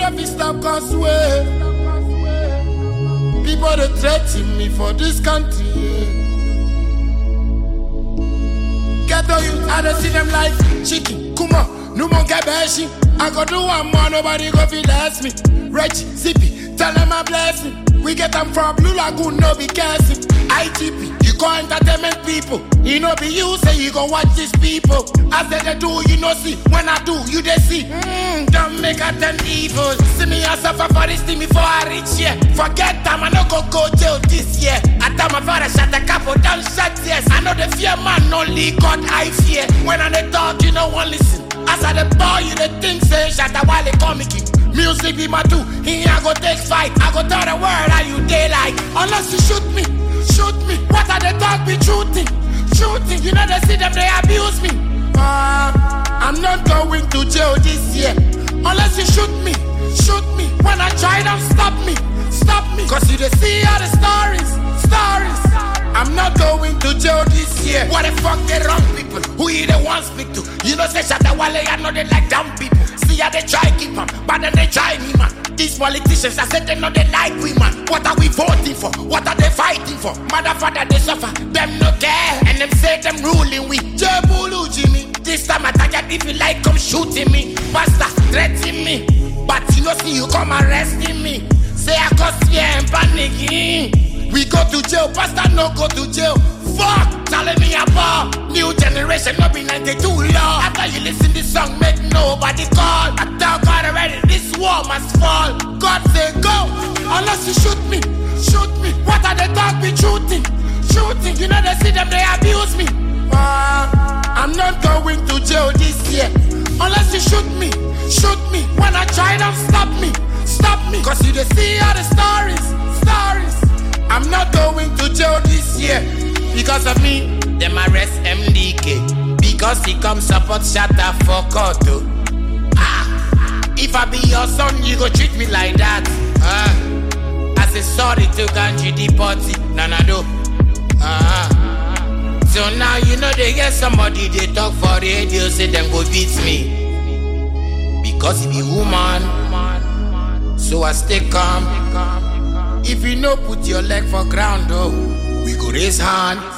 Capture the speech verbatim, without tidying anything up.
no fit stop cause way. People they threaten me for this country. Get on you, I don't see them like chicken. Come on, no more get bashy. I go do one more, nobody go feel less me. Reggie, Zippy, tell them a blessing. We get them from Blue Lagoon, no be careful. I T P, you go entertainment people. You know be you say you go watch these people. As they do, you know see. When I do, you they see. Mm, don't make a ten evil. See me as suffer for this thing before I reach here. Forget time, I no go go jail this year. I tell my father shut the capo down, shut yes. I know the fear man, only God I fear. When I they talk, you no one listen. As I the boy, you the think say shut the while they comic. Music be my two, here I go take fight. I go tell the world how you daylight. Unless you shoot me, shoot me. What are they talk be shooting? Shooting, you know they see them, they abuse me. Uh, I'm not going to jail this year. Unless you shoot me, shoot me. When I try them, stop me, stop me. Cause you they see all the stories, stories. I'm not going to jail this year. What the fuck they wrong people? Who you the one speak to? You know say Shatta Wale, I know they like dumb people. See how they try keep them, but then they try me man. These politicians, I said they know they like we man. What are we voting for? What are they fighting for? Motherfucker they suffer, them no care. And them say them ruling we. Jebulu Jimmy. This time I tell you if you like come shooting me. Pastor threatening me. But you know see you come arresting me. Say I cause fear and panicking. We go to jail, pastor no go to jail. Fuck, telling me about new generation, no be ninety-two law. After you listen this song, make nobody call. I tell God already, this war must fall. God say go, unless you shoot me, shoot me. What are they talk be shooting, shooting? You know they see them, they abuse me. Uh, I'm not going to jail this year. Unless you shoot me, shoot me. When I try them, stop me, stop me. Cause you they see all the stories, stories. I'm not going to jail this year. Because of me, them arrest M D K. Because he come support Shatta for court. Ah, if I be your son, you go treat me like that. Ah, I say sorry to Ganji Depoti. Nah, nah, do. Ah, so now you know they get somebody they talk for radio, say them go beat me. Because he be woman, so I stay calm. If you no put your leg for ground, oh, we go raise hand.